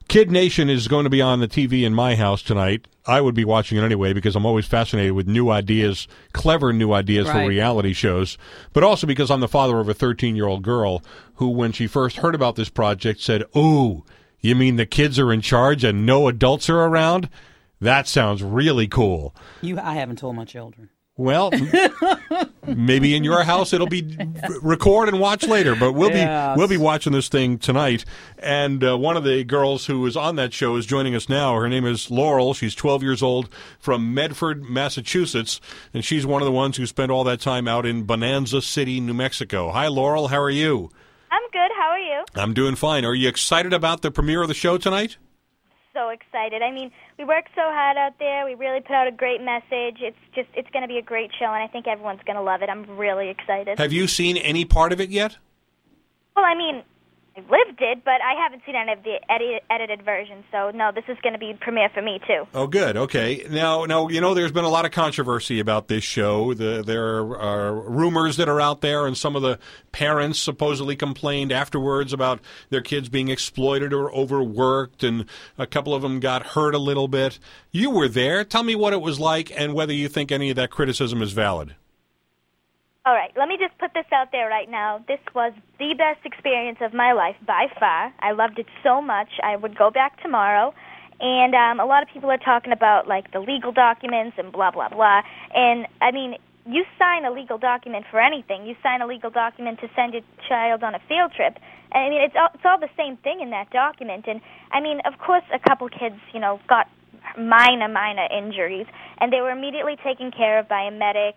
Kid Nation is going to be on the TV in my house tonight. I would be watching it anyway because I'm always fascinated with new ideas, clever new ideas for reality shows, but also because I'm the father of a 13-year-old girl who, when she first heard about this project, said, "Ooh, you mean the kids are in charge and no adults are around? That sounds really cool." I haven't told my children. Well, maybe in your house it'll be record and watch later, but we'll be watching this thing tonight. And one of the girls who is on that show is joining us now. Her name is Laurel. She's 12 years old from Medford, Massachusetts, and she's one of the ones who spent all that time out in Bonanza City, New Mexico. Hi, Laurel. How are you? I'm good. How are you? I'm doing fine. Are you excited about the premiere of the show tonight? So excited. I mean, we worked so hard out there. We really put out a great message. It's going to be a great show, and I think everyone's going to love it. I'm really excited. Have you seen any part of it yet? Well, I mean, I lived it, but I haven't seen any of the edited version. So, no, this is going to be premiere for me, too. Oh, good. Okay. Now, there's been a lot of controversy about this show. There are rumors that are out there, and some of the parents supposedly complained afterwards about their kids being exploited or overworked, and a couple of them got hurt a little bit. You were there. Tell me what it was like and whether you think any of that criticism is valid. All right, let me just put this out there right now. This was the best experience of my life by far. I loved it so much. I would go back tomorrow. And a lot of people are talking about, like, the legal documents and blah, blah, blah. And, I mean, you sign a legal document for anything. You sign a legal document to send your child on a field trip. And, I mean, it's all the same thing in that document. And, I mean, of course, a couple kids, got minor injuries, and they were immediately taken care of by a medic.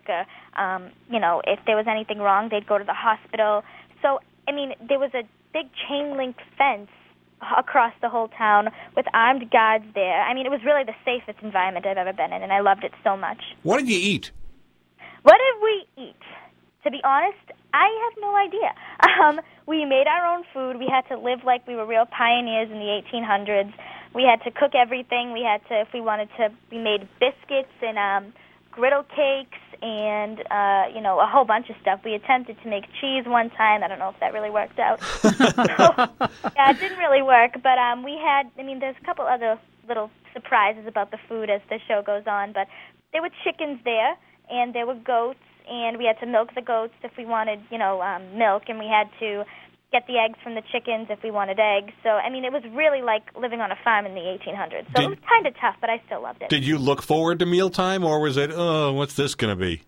If there was anything wrong, they'd go to the hospital. So, I mean, there was a big chain-link fence across the whole town with armed guards there. I mean, it was really the safest environment I've ever been in, and I loved it so much. What did you eat? What did we eat? To be honest, I have no idea. We made our own food. We had to live like we were real pioneers in the 1800s. We had to cook everything. We made biscuits and griddle cakes and, a whole bunch of stuff. We attempted to make cheese one time. I don't know if that really worked out. Yeah, it didn't really work. But there's a couple other little surprises about the food as the show goes on. But there were chickens there, and there were goats, and we had to milk the goats if we wanted, milk, and we had to get the eggs from the chickens if we wanted eggs. So, I mean, it was really like living on a farm in the 1800s. So it was kind of tough, but I still loved it. Did you look forward to mealtime, or was it, what's this going to be?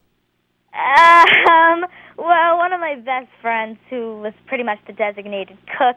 Well, one of my best friends, who was pretty much the designated cook,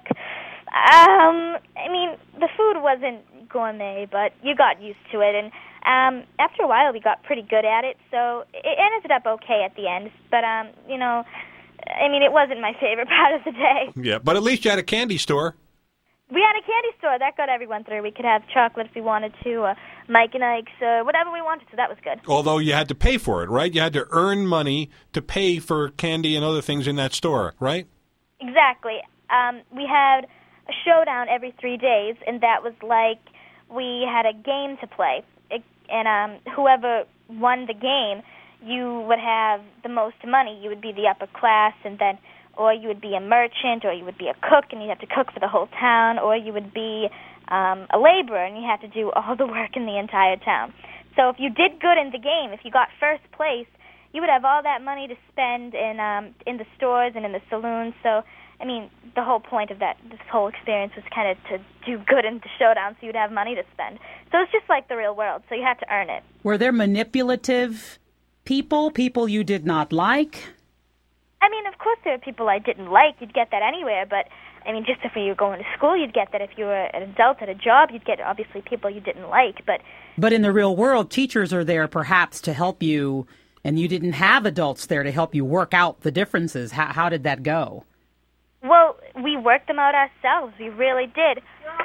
the food wasn't gourmet, but you got used to it. And after a while, we got pretty good at it, so it ended up okay at the end. But, it wasn't my favorite part of the day. Yeah, but at least you had a candy store. We had a candy store. That got everyone through. We could have chocolate if we wanted to, Mike and Ike's, whatever we wanted, so that was good. Although you had to pay for it, right? You had to earn money to pay for candy and other things in that store, right? Exactly. We had a showdown every 3 days, and that was like we had a game to play. And whoever won the game, you would have the most money. You would be the upper class, or you would be a merchant, or you would be a cook, and you'd have to cook for the whole town, or you would be a laborer, and you had to do all the work in the entire town. So if you did good in the game, if you got first place, you would have all that money to spend in the stores and in the saloons. So, the whole point of this whole experience was kind of to do good in the showdown so you'd have money to spend. So it's just like the real world, so you had to earn it. Were there manipulative people you did not like? Of course there were people I didn't like. You'd get that anywhere, but, just if you were going to school, you'd get that. If you were an adult at a job, you'd get, obviously, people you didn't like. But in the real world, teachers are there perhaps to help you, and you didn't have adults there to help you work out the differences. How did that go? Well, we worked them out ourselves. We really did.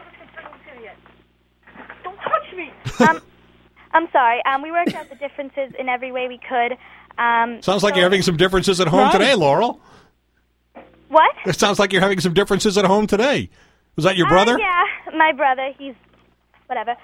Don't touch me! I'm sorry. We worked out the differences in every way we could. Sounds like you're having some differences at home today, Laurel. What? It sounds like you're having some differences at home today. Was that your brother? Yeah, my brother. He's whatever.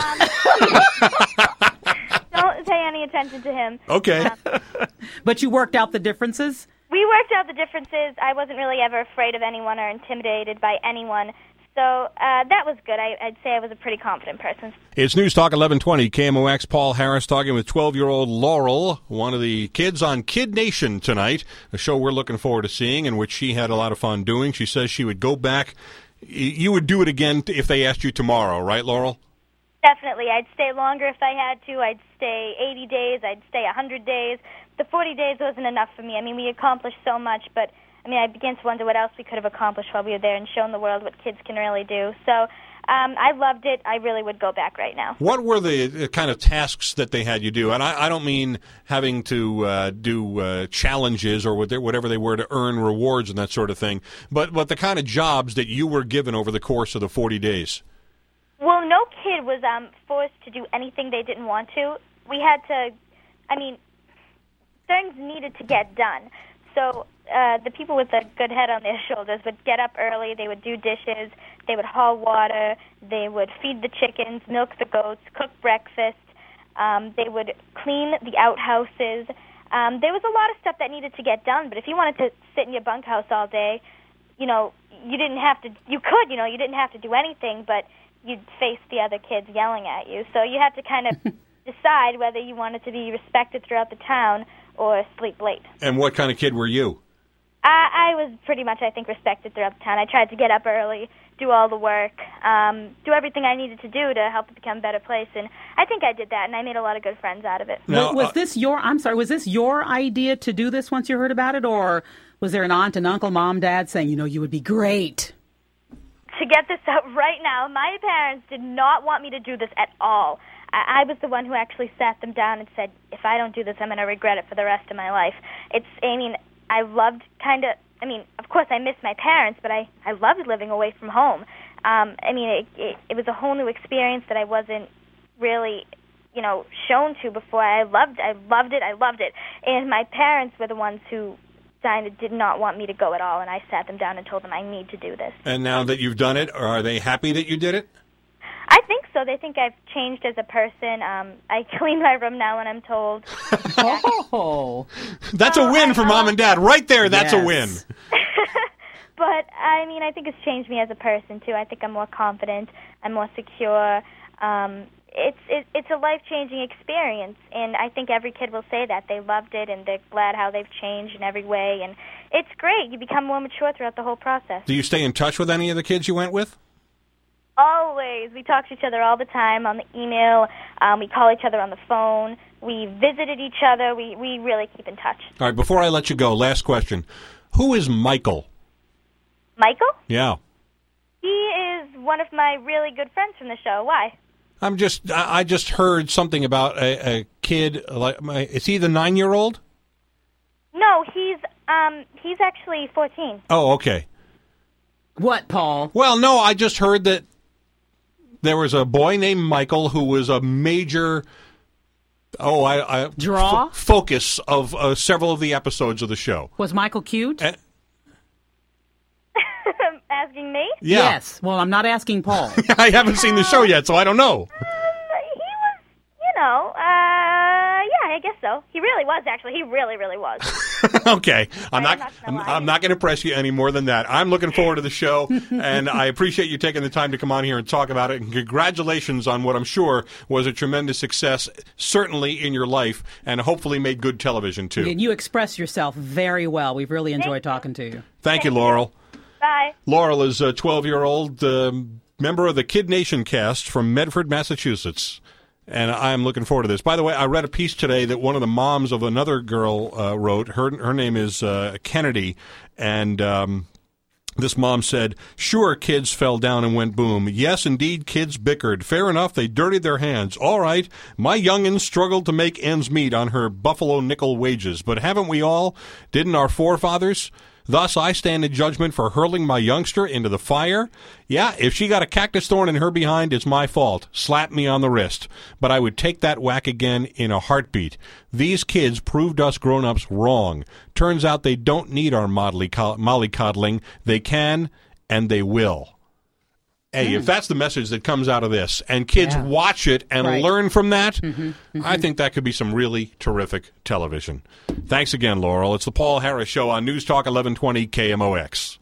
Don't pay any attention to him. Okay. But you worked out the differences? We worked out the differences. I wasn't really ever afraid of anyone or intimidated by anyone. So that was good. I'd say I was a pretty confident person. It's News Talk 1120, KMOX. Paul Harris talking with 12-year-old Laurel, one of the kids on Kid Nation tonight, a show we're looking forward to seeing and which she had a lot of fun doing. She says she would go back. You would do it again if they asked you tomorrow, right, Laurel? Definitely. I'd stay longer if I had to. I'd stay 80 days. I'd stay 100 days. The 40 days wasn't enough for me. I mean, we accomplished so much, but I began to wonder what else we could have accomplished while we were there and shown the world what kids can really do. So I loved it. I really would go back right now. What were the kind of tasks that they had you do? And I don't mean having to do challenges or whatever they were to earn rewards and that sort of thing, but the kind of jobs that you were given over the course of the 40 days. Well, no kid was forced to do anything they didn't want to. We had to, things needed to get done. So the people with a good head on their shoulders would get up early, they would do dishes, they would haul water, they would feed the chickens, milk the goats, cook breakfast, they would clean the outhouses. There was a lot of stuff that needed to get done, but if you wanted to sit in your bunkhouse all day, you didn't have to, you didn't have to do anything, but you'd face the other kids yelling at you. So you had to kind of decide whether you wanted to be respected throughout the town or sleep late. And what kind of kid were you? I was pretty much, I think, respected throughout the town. I tried to get up early, do all the work, do everything I needed to do to help it become a better place, and I think I did that, and I made a lot of good friends out of it. Now, was this your idea to do this once you heard about it, or was there an aunt and uncle, mom, dad saying, you would be great? To get this out right now, my parents did not want me to do this at all. I was the one who actually sat them down and said, if I don't do this, I'm going to regret it for the rest of my life. I loved of course I miss my parents, but I loved living away from home. It was a whole new experience that I wasn't really, shown to before. I loved it. And my parents were the ones who did not want me to go at all, and I sat them down and told them I need to do this. And now that you've done it, are they happy that you did it? I think so. They think I've changed as a person. I clean my room now when I'm told. Oh, that's a win for Mom and Dad. Right there, that's a win. But, I think it's changed me as a person, too. I think I'm more confident. I'm more secure. It's a life-changing experience, and I think every kid will say that. They loved it, and they're glad how they've changed in every way. And it's great. You become more mature throughout the whole process. Do you stay in touch with any of the kids you went with? Always. We talk to each other all the time on the email. We call each other on the phone. We visited each other. We really keep in touch. All right, before I let you go, last question. Who is Michael? Michael? Yeah. He is one of my really good friends from the show. Why? I just heard something about a kid. Is he the 9-year-old? No, he's actually 14. Oh, okay. What, Paul? Well, no, I just heard that there was a boy named Michael who was a major draw focus of several of the episodes of the show. Was Michael cute? Asking me? Yeah. Yes. Well, I'm not asking Paul. I haven't seen the show yet, so I don't know. He was, I guess so. He really was, actually. He really, really was. Okay. I'm not going to press you any more than that. I'm looking forward to the show, and I appreciate you taking the time to come on here and talk about it. And congratulations on what I'm sure was a tremendous success, certainly in your life, and hopefully made good television, too. And you express yourself very well. We've really enjoyed talking to you. Thank you, Laurel. Bye. Laurel is a 12-year-old member of the Kid Nation cast from Medford, Massachusetts. And I'm looking forward to this. By the way, I read a piece today that one of the moms of another girl wrote. Her name is Kennedy, and this mom said, "Sure, kids fell down and went boom. Yes, indeed, kids bickered. Fair enough, they dirtied their hands. All right, my young'un struggled to make ends meet on her buffalo nickel wages. But haven't we all? Didn't our forefathers? Thus, I stand in judgment for hurling my youngster into the fire. Yeah, if she got a cactus thorn in her behind, it's my fault. Slap me on the wrist. But I would take that whack again in a heartbeat. These kids proved us grown-ups wrong. Turns out they don't need our mollycoddling. They can, and they will." Hey, if that's the message that comes out of this, and kids watch it and learn from that, I think that could be some really terrific television. Thanks again, Laurel. It's the Paul Harris Show on News Talk 1120 KMOX.